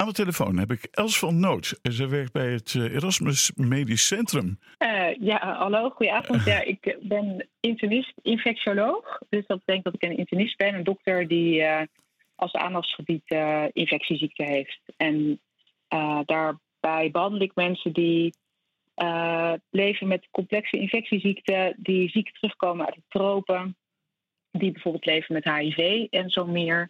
Aan de telefoon heb ik Els van Noot. Ze werkt bij het Erasmus Medisch Centrum. Hallo, goedenavond. Ja, ik ben internist, infectioloog. Dus dat betekent dat ik een internist ben, een dokter die als aandachtsgebied infectieziekte heeft. En daarbij behandel ik mensen die leven met complexe infectieziekten, die ziek terugkomen uit de tropen, die bijvoorbeeld leven met HIV en zo meer.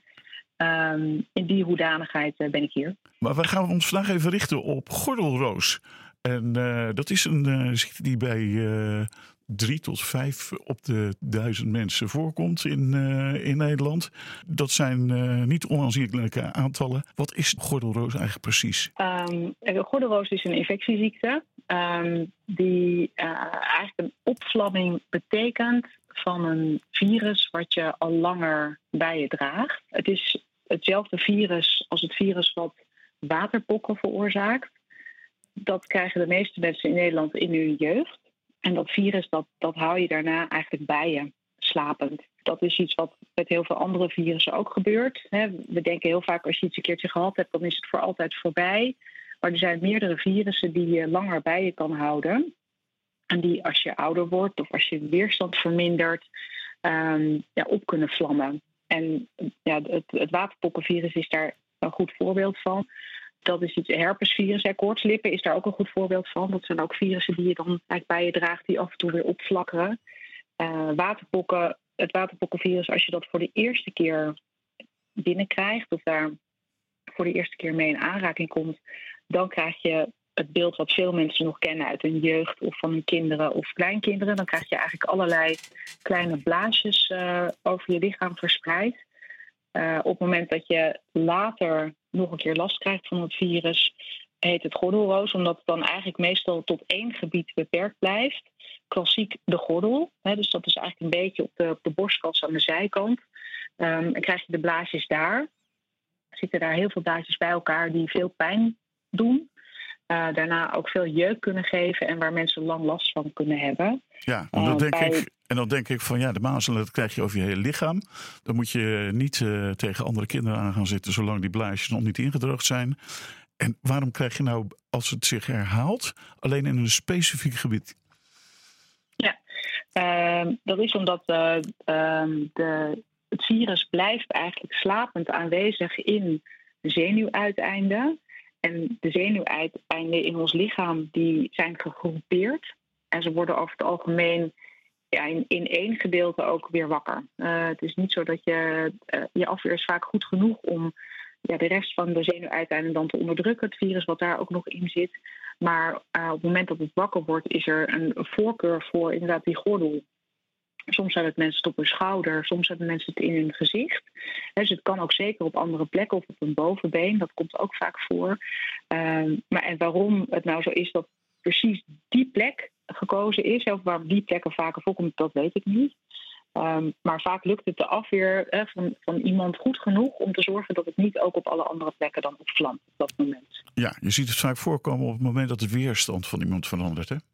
In die hoedanigheid ben ik hier. Maar we gaan ons vandaag even richten op gordelroos. En dat is een ziekte die bij 3 tot 5 op de 1000 mensen voorkomt in Nederland. Dat zijn niet onaanzienlijke aantallen. Wat is gordelroos eigenlijk precies? Gordelroos is een infectieziekte die eigenlijk een opvlamming betekent van een virus wat je al langer bij je draagt. Het is hetzelfde virus als het virus wat waterpokken veroorzaakt. Dat krijgen de meeste mensen in Nederland in hun jeugd. En dat virus, dat hou je daarna eigenlijk bij je, slapend. Dat is iets wat met heel veel andere virussen ook gebeurt. We denken heel vaak, als je iets een keertje gehad hebt, dan is het voor altijd voorbij. Maar er zijn meerdere virussen die je langer bij je kan houden. En die als je ouder wordt of als je weerstand vermindert, op kunnen vlammen. En het waterpokkenvirus is daar een goed voorbeeld van. Dat is iets herpesvirus. Koortslippen is daar ook een goed voorbeeld van. Dat zijn ook virussen die je dan eigenlijk bij je draagt, die af en toe weer opflakkeren. Waterpokken, het waterpokkenvirus, als je dat voor de eerste keer binnenkrijgt, of daar voor de eerste keer mee in aanraking komt, dan krijg je het beeld wat veel mensen nog kennen uit hun jeugd of van hun kinderen of kleinkinderen. Dan krijg je eigenlijk allerlei kleine blaasjes over je lichaam verspreid. Op het moment dat je later nog een keer last krijgt van het virus, heet het gordelroos, omdat het dan eigenlijk meestal tot 1 gebied beperkt blijft. Klassiek de gordel, dus dat is eigenlijk een beetje op de borstkas aan de zijkant. En krijg je de blaasjes daar. Er zitten daar heel veel blaasjes bij elkaar die veel pijn doen. Daarna ook veel jeuk kunnen geven en waar mensen lang last van kunnen hebben. Ja, en dan denk ik van de mazelen, dat krijg je over je hele lichaam. Dan moet je niet tegen andere kinderen aan gaan zitten zolang die blaasjes nog niet ingedroogd zijn. En waarom krijg je nou, als het zich herhaalt, alleen in een specifiek gebied? Ja, dat is omdat het virus blijft eigenlijk slapend aanwezig in de zenuwuiteinden. En de zenuwuiteinden in ons lichaam die zijn gegroepeerd. En ze worden over het algemeen in 1 gedeelte ook weer wakker. Het is niet zo dat je afweer is vaak goed genoeg om de rest van de zenuwuiteinden dan te onderdrukken. Het virus wat daar ook nog in zit. Maar op het moment dat het wakker wordt, is er een voorkeur voor inderdaad die gordel. Soms hebben het mensen het op hun schouder, soms hebben mensen het in hun gezicht. Dus het kan ook zeker op andere plekken of op een bovenbeen. Dat komt ook vaak voor. En waarom het nou zo is dat precies die plek gekozen is, of waarom die plekken vaker voorkomt, dat weet ik niet. Maar vaak lukt het de afweer van iemand goed genoeg om te zorgen dat het niet ook op alle andere plekken dan opvlamt op dat moment. Ja, je ziet het vaak voorkomen op het moment dat de weerstand van iemand verandert, hè?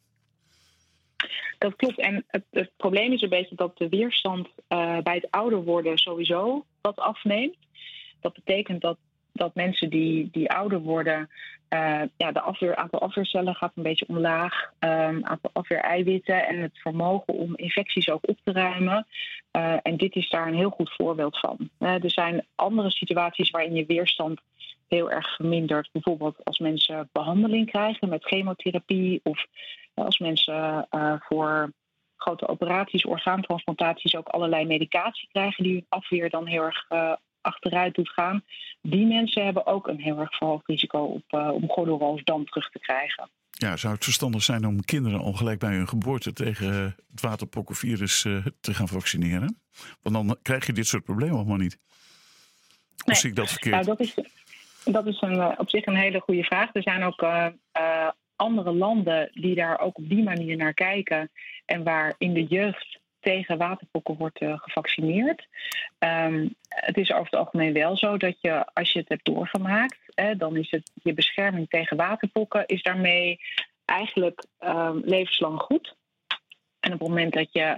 Dat klopt. En het probleem is een beetje dat de weerstand bij het ouder worden sowieso wat afneemt. Dat betekent dat mensen die ouder worden, aantal afweercellen gaat een beetje omlaag. Aantal afweereiwitten en het vermogen om infecties ook op te ruimen. En dit is daar een heel goed voorbeeld van. Er zijn andere situaties waarin je weerstand heel erg vermindert. Bijvoorbeeld als mensen behandeling krijgen met chemotherapie of als mensen voor grote operaties, orgaantransplantaties ook allerlei medicatie krijgen die hun afweer dan heel erg achteruit doet gaan. Die mensen hebben ook een heel erg verhoogd risico om gordelroos dan terug te krijgen. Ja, zou het verstandig zijn om kinderen al gelijk bij hun geboorte tegen het waterpokkenvirus te gaan vaccineren? Want dan krijg je dit soort problemen allemaal niet. Of zie ik dat verkeerd? Nou, dat is op zich een hele goede vraag. Er zijn ook andere landen die daar ook op die manier naar kijken en waar in de jeugd tegen waterpokken wordt gevaccineerd. Het is over het algemeen wel zo dat je, als je het hebt doorgemaakt, dan is het je bescherming tegen waterpokken is daarmee eigenlijk levenslang goed. En op het moment dat je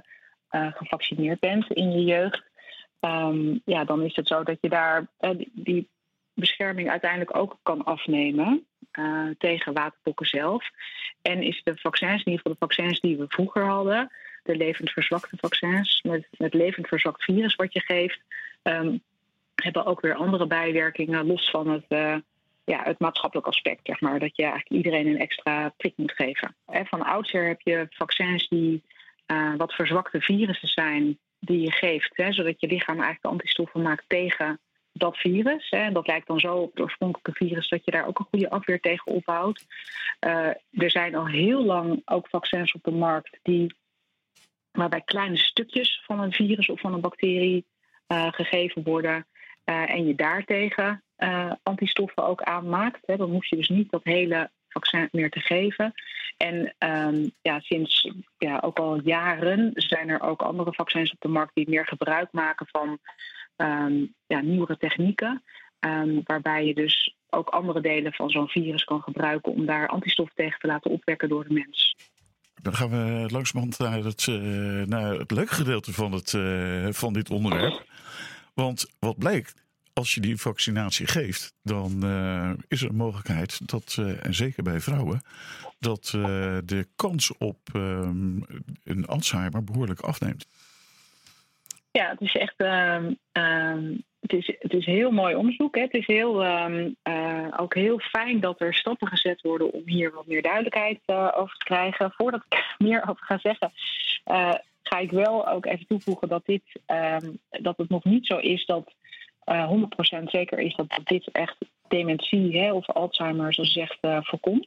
gevaccineerd bent in je jeugd, dan is het zo dat je daar die bescherming uiteindelijk ook kan afnemen tegen waterpokken zelf. En is de vaccins, in ieder geval de vaccins die we vroeger hadden, de levend verzwakte vaccins met levend verzwakt virus wat je geeft, hebben ook weer andere bijwerkingen los van het maatschappelijk aspect, zeg maar. Dat je eigenlijk iedereen een extra prik moet geven. Van oudsher heb je vaccins die wat verzwakte virussen zijn die je geeft, zodat je lichaam eigenlijk antistoffen maakt tegen dat virus. En dat lijkt dan zo op het oorspronkelijke virus dat je daar ook een goede afweer tegen opbouwt. Er zijn al heel lang ook vaccins op de markt waarbij kleine stukjes van een virus of van een bacterie gegeven worden en je daartegen antistoffen ook aanmaakt. Dan hoef je dus niet dat hele vaccin meer te geven. En sinds ook al jaren zijn er ook andere vaccins op de markt die meer gebruik maken van nieuwere technieken. Waarbij je dus ook andere delen van zo'n virus kan gebruiken om daar antistoffen tegen te laten opwekken door de mens. Dan gaan we langzamerhand naar het leuke gedeelte van dit onderwerp. Want wat blijkt, als je die vaccinatie geeft, dan is er een mogelijkheid dat, en zeker bij vrouwen, dat de kans op een Alzheimer behoorlijk afneemt. Ja, het is echt het is heel mooi onderzoek. Hè. Het is ook heel fijn dat er stappen gezet worden om hier wat meer duidelijkheid over te krijgen. Voordat ik er meer over ga zeggen, ga ik wel ook even toevoegen dat het nog niet zo is dat 100% zeker is dat dit echt dementie of Alzheimer, zoals je zegt, voorkomt.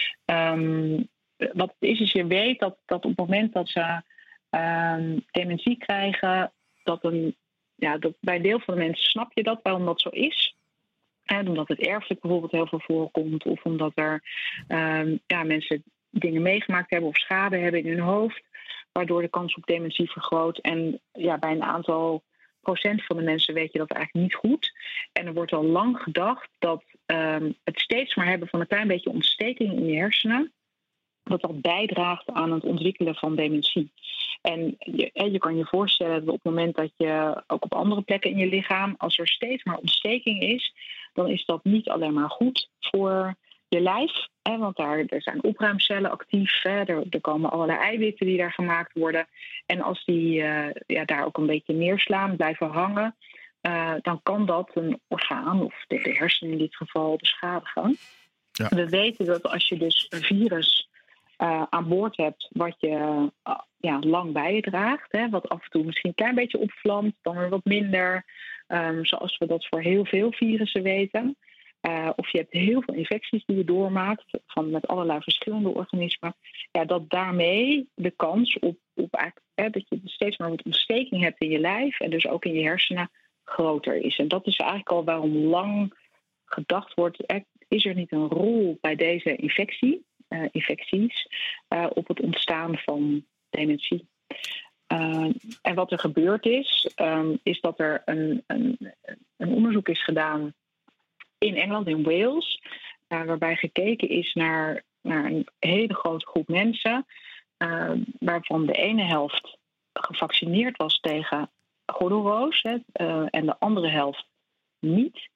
Wat het is je weet dat op het moment dat ze dementie krijgen, dat bij een deel van de mensen snap je dat, waarom dat zo is. Omdat het erfelijk bijvoorbeeld heel veel voorkomt, of omdat er mensen dingen meegemaakt hebben of schade hebben in hun hoofd, waardoor de kans op dementie vergroot. En bij een aantal procent van de mensen weet je dat eigenlijk niet goed. En er wordt al lang gedacht dat het steeds maar hebben van een klein beetje ontsteking in je hersenen, dat bijdraagt aan het ontwikkelen van dementie. En je kan je voorstellen dat op het moment dat je ook op andere plekken in je lichaam, als er steeds maar ontsteking is, dan is dat niet alleen maar goed voor je lijf. Want er zijn opruimcellen actief. Er komen allerlei eiwitten die daar gemaakt worden. En als die daar ook een beetje neerslaan, blijven hangen, dan kan dat een orgaan, of de hersenen in dit geval, beschadigen. Ja. We weten dat als je dus een virus aan boord hebt wat je lang bij je draagt, wat af en toe misschien een klein beetje opvlamt, dan weer wat minder, zoals we dat voor heel veel virussen weten. Of je hebt heel veel infecties die je doormaakt met allerlei verschillende organismen. Dat daarmee de kans op eigenlijk, dat je steeds maar wat ontsteking hebt in je lijf en dus ook in je hersenen groter is. En dat is eigenlijk al waarom lang gedacht wordt, is er niet een rol bij deze infecties op het ontstaan van dementie. En wat er gebeurd is dat er een onderzoek is gedaan in Engeland, in Wales, waarbij gekeken is naar een hele grote groep mensen, waarvan de ene helft gevaccineerd was tegen gordelroos en de andere helft niet.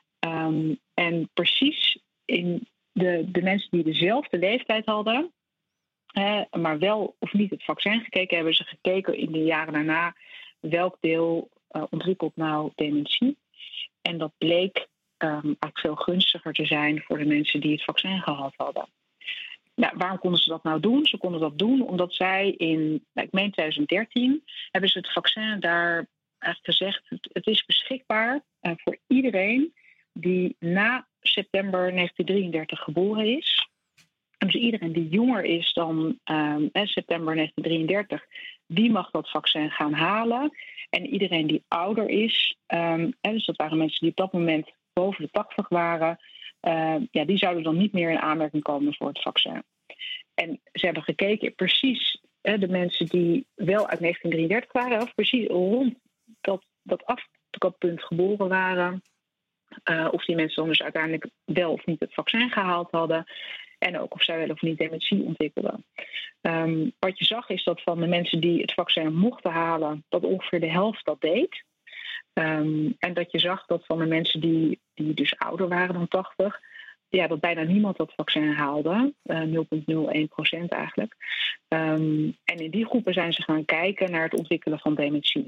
En precies in de mensen die dezelfde leeftijd hadden, maar wel of niet het vaccin gekeken, hebben ze gekeken in de jaren daarna welk deel ontwikkelt nou dementie. En dat bleek eigenlijk veel gunstiger te zijn voor de mensen die het vaccin gehad hadden. Waarom konden ze dat nou doen? Ze konden dat doen omdat zij ik meen 2013, hebben ze het vaccin daar eigenlijk gezegd, het is beschikbaar voor iedereen die na september 1933 geboren is. Dus iedereen die jonger is dan september 1933, die mag dat vaccin gaan halen. En iedereen die ouder is, dus dat waren mensen die op dat moment boven de 80 waren, die zouden dan niet meer in aanmerking komen voor het vaccin. En ze hebben gekeken precies de mensen die wel uit 1933 waren, of precies rond dat aftrappunt geboren waren, of die mensen dan dus uiteindelijk wel of niet het vaccin gehaald hadden. En ook of zij wel of niet dementie ontwikkelden. Wat je zag is dat van de mensen die het vaccin mochten halen, dat ongeveer de helft dat deed. En dat je zag dat van de mensen die dus ouder waren dan 80... dat bijna niemand dat vaccin haalde. 0,01% eigenlijk. En in die groepen zijn ze gaan kijken naar het ontwikkelen van dementie.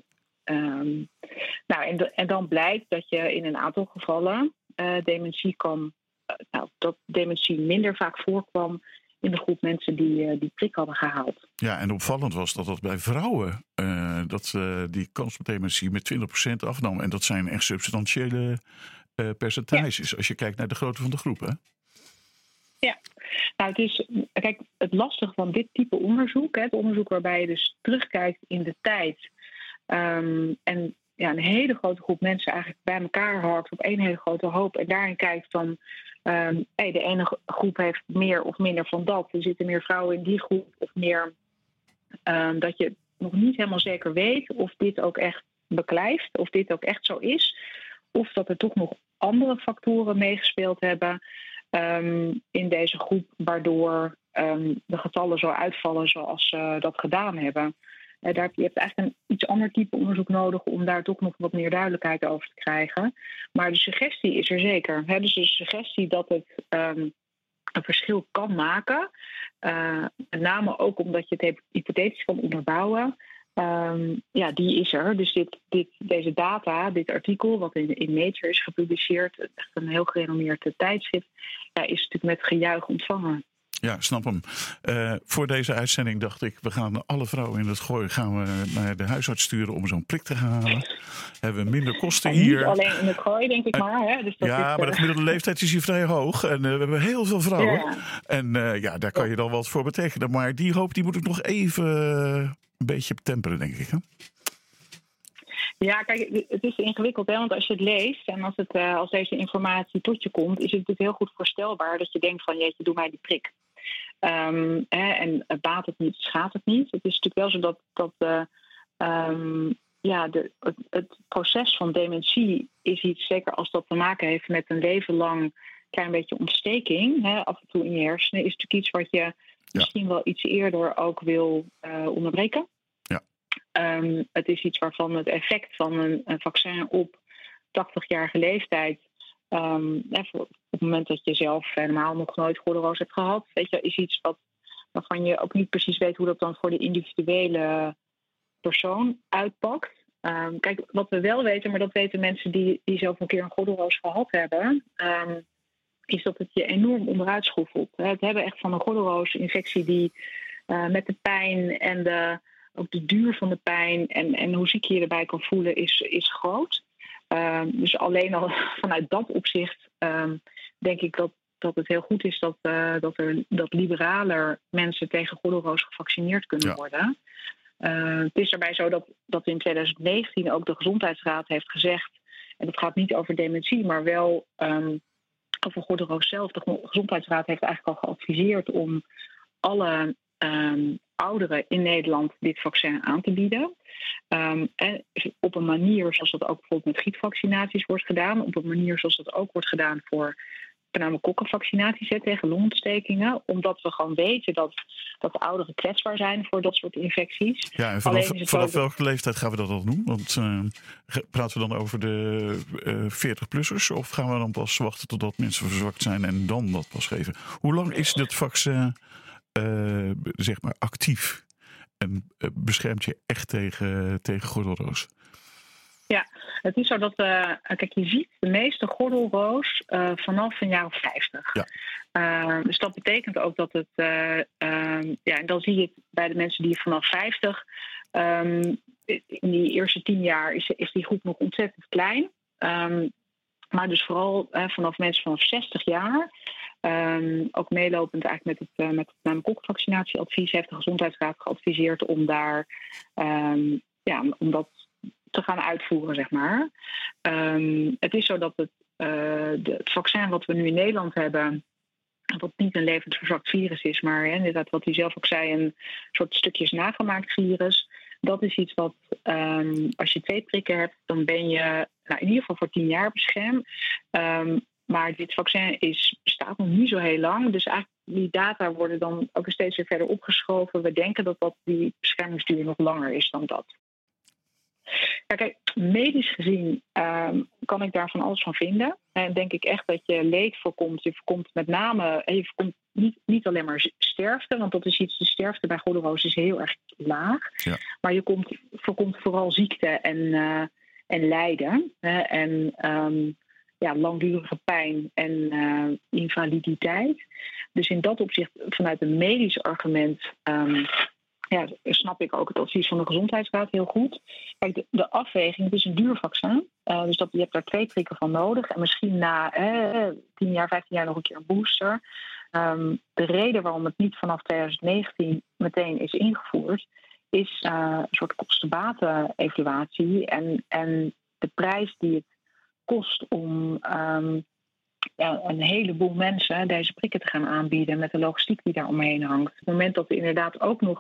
En dan blijkt dat je in een aantal gevallen dat dementie minder vaak voorkwam in de groep mensen die prik hadden gehaald. Ja, en opvallend was dat bij vrouwen die kans op dementie met 20% afnam. En dat zijn echt substantiële percentages als je kijkt naar de grootte van de groep, hè? Ja, het lastige van dit type onderzoek, het onderzoek waarbij je dus terugkijkt in de tijd en een hele grote groep mensen eigenlijk bij elkaar harkt op één hele grote hoop en daarin kijkt van de ene groep heeft meer of minder van dat. Er zitten meer vrouwen in die groep of meer dat je nog niet helemaal zeker weet of dit ook echt beklijft, of dit ook echt zo is, of dat er toch nog andere factoren meegespeeld hebben in deze groep, waardoor de getallen zo uitvallen zoals ze dat gedaan hebben. Je hebt eigenlijk een iets ander type onderzoek nodig om daar toch nog wat meer duidelijkheid over te krijgen. Maar de suggestie is er zeker. Dus de suggestie dat het een verschil kan maken, met name ook omdat je het hypothetisch kan onderbouwen, die is er. Dus deze data, dit artikel, wat in Nature is gepubliceerd, echt een heel gerenommeerd tijdschrift, is natuurlijk met gejuich ontvangen. Ja, snap hem. Voor deze uitzending dacht ik, we gaan alle vrouwen in het Gooi naar de huisarts sturen om zo'n prik te gaan halen. Hebben we minder kosten hier. Niet alleen in het Gooi, denk ik maar. Hè? Dus maar de gemiddelde leeftijd is hier vrij hoog. En we hebben heel veel vrouwen. Ja. En daar kan je dan wat voor betekenen. Maar die hoop die moet ik nog even een beetje temperen, denk ik. Hè? Ja, kijk, het is ingewikkeld, hè? Want als je het leest en als deze informatie tot je komt, is het natuurlijk heel goed voorstelbaar dat je denkt van jeetje, doe mij die prik. En baat het niet, schaadt het niet. Het is natuurlijk wel zo dat het proces van dementie is iets, zeker als dat te maken heeft met een leven lang klein beetje ontsteking, af en toe in je hersenen, is natuurlijk iets wat je misschien wel iets eerder ook wil onderbreken. Het is iets waarvan het effect van een vaccin op 80-jarige leeftijd, op het moment dat je zelf helemaal nog nooit gordelroos hebt gehad, is iets waarvan je ook niet precies weet hoe dat dan voor de individuele persoon uitpakt. Kijk, wat we wel weten, maar dat weten mensen die zelf een keer een gordelroos gehad hebben, is dat het je enorm onderuit schoffelt. Het hebben echt van een gordelroosinfectie die met de pijn en ook de duur van de pijn en hoe ziek je je erbij kan voelen is groot. Dus alleen al vanuit dat opzicht denk ik dat het heel goed is dat liberaler mensen tegen gordelroos gevaccineerd kunnen worden. Het is daarbij zo dat in 2019 ook de Gezondheidsraad heeft gezegd, en dat gaat niet over dementie, maar wel over gordelroos zelf. De Gezondheidsraad heeft eigenlijk al geadviseerd om alle ouderen in Nederland dit vaccin aan te bieden. En op een manier zoals dat ook bijvoorbeeld met griepvaccinaties wordt gedaan. Op een manier zoals dat ook wordt gedaan voor pneumokokkenvaccinaties tegen longontstekingen. Omdat we gewoon weten dat ouderen kwetsbaar zijn voor dat soort infecties. Ja, en vanaf welke leeftijd gaan we dat dan doen? Want praten we dan over de 40-plussers? Of gaan we dan pas wachten totdat mensen verzwakt zijn en dan dat pas geven? Hoe lang is dat vaccin actief en beschermt je echt tegen gordelroos? Ja, het is zo dat je ziet de meeste gordelroos vanaf een jaar of 50. Ja. Dus dat betekent ook dat het en dan zie je het bij de mensen die vanaf 50 in die eerste 10 jaar is die groep nog ontzettend klein. Maar dus vooral vanaf mensen vanaf 60 jaar. Ook meelopend eigenlijk met het pneumokokkenvaccinatieadvies heeft de Gezondheidsraad geadviseerd om daar om dat te gaan uitvoeren, zeg maar. Het is zo dat het vaccin wat we nu in Nederland hebben, wat niet een levensverzwakt virus is, maar inderdaad wat u zelf ook zei, een soort stukjes nagemaakt virus. Dat is iets wat, als je 2 prikken hebt, dan ben je in ieder geval voor 10 jaar beschermd. Maar dit vaccin bestaat nog niet zo heel lang. Dus eigenlijk die data worden dan ook steeds weer verder opgeschoven. We denken dat die beschermingsduur nog langer is dan dat. Ja, kijk, medisch gezien kan ik daar van alles van vinden. En denk ik echt dat je leed voorkomt. Je voorkomt met name, je voorkomt niet alleen maar sterfte, want dat is iets, de sterfte bij gordelroos is heel erg laag. Ja. Maar je voorkomt vooral ziekte en lijden. En langdurige pijn en invaliditeit. Dus in dat opzicht, vanuit een medisch argument, snap ik ook het advies van de Gezondheidsraad heel goed. Kijk, de afweging, het is een duur vaccin. Dus je hebt daar 2 prikken van nodig. En misschien na 10 jaar, 15 jaar nog een keer een booster. De reden waarom het niet vanaf 2019 meteen is ingevoerd, is een soort kosten-baten-evaluatie. En de prijs die het kost om een heleboel mensen deze prikken te gaan aanbieden met de logistiek die daar omheen hangt. Op het moment dat er inderdaad ook nog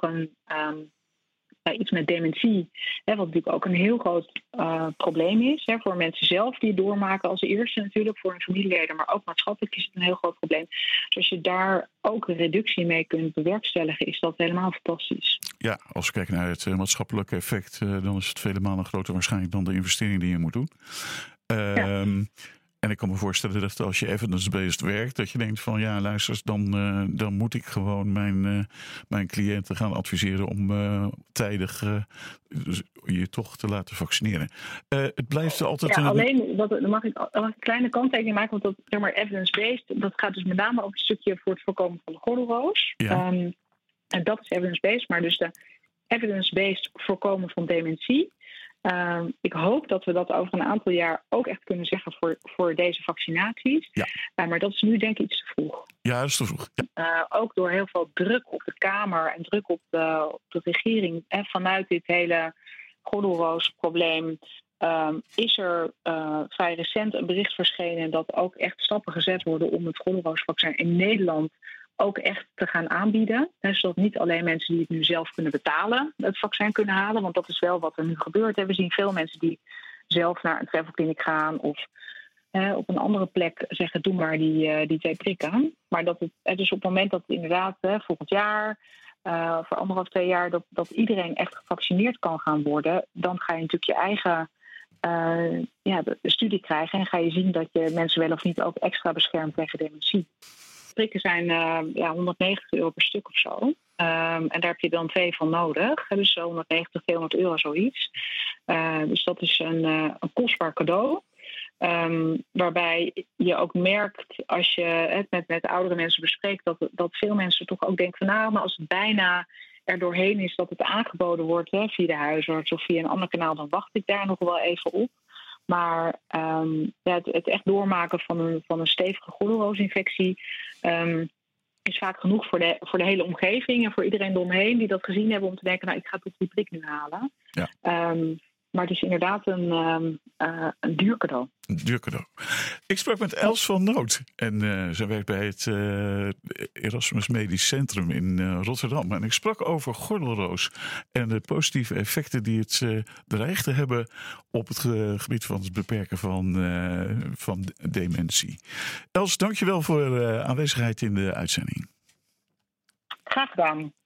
iets met dementie, wat natuurlijk ook een heel groot probleem is. Voor mensen zelf die het doormaken als eerste natuurlijk, voor hun familieleden, maar ook maatschappelijk is het een heel groot probleem. Dus als je daar ook een reductie mee kunt bewerkstelligen, is dat helemaal fantastisch. Ja, als we kijken naar het maatschappelijke effect, dan is het vele malen groter waarschijnlijk dan de investering die je moet doen. En ik kan me voorstellen dat als je evidence-based werkt, dat je denkt van ja, luister, dan moet ik gewoon mijn cliënten gaan adviseren om tijdig je toch te laten vaccineren. Het blijft altijd alleen, dan mag ik een kleine kanttekening maken, want dat evidence-based, dat gaat dus met name over het stukje voor het voorkomen van de gordelroos. Ja. En dat is evidence-based, maar dus de evidence-based voorkomen van dementie. Ik hoop dat we dat over een aantal jaar ook echt kunnen zeggen voor deze vaccinaties. Ja. Maar dat is nu denk ik iets te vroeg. Ja, dat is te vroeg. Ja. Ook door heel veel druk op de Kamer en druk op de regering. Vanuit dit hele gordelroosprobleem is er vrij recent een bericht verschenen dat ook echt stappen gezet worden om het gordelroosvaccin in Nederland ook echt te gaan aanbieden. Zodat niet alleen mensen die het nu zelf kunnen betalen het vaccin kunnen halen. Want dat is wel wat er nu gebeurt. We zien veel mensen die zelf naar een travelkliniek gaan of op een andere plek zeggen doe maar die 2 prikken. Maar dat het dus op het moment dat het inderdaad volgend jaar, voor 1,5-2 jaar, dat iedereen echt gevaccineerd kan gaan worden, dan ga je natuurlijk je eigen de studie krijgen en ga je zien dat je mensen wel of niet ook extra beschermt tegen dementie. Prikken zijn €190 per stuk of zo. En daar heb je dan 2 van nodig. Dus zo €190-200 zoiets. Dus dat is een kostbaar cadeau. Waarbij je ook merkt, als je het met oudere mensen bespreekt, dat veel mensen toch ook denken van maar als het bijna er doorheen is dat het aangeboden wordt via de huisarts of via een ander kanaal, dan wacht ik daar nog wel even op. Maar het echt doormaken van een stevige gordelroosinfectie is vaak genoeg voor de hele omgeving en voor iedereen eromheen die dat gezien hebben om te denken, ik ga toch die prik nu halen. Ja. Maar het is inderdaad een duur cadeau. Een duur cadeau. Ik sprak met Els van Noot. En zij werkt bij het Erasmus Medisch Centrum in Rotterdam. En ik sprak over gordelroos en de positieve effecten die het dreigt te hebben op het gebied van het beperken van dementie. Els, dankjewel voor aanwezigheid in de uitzending. Graag gedaan.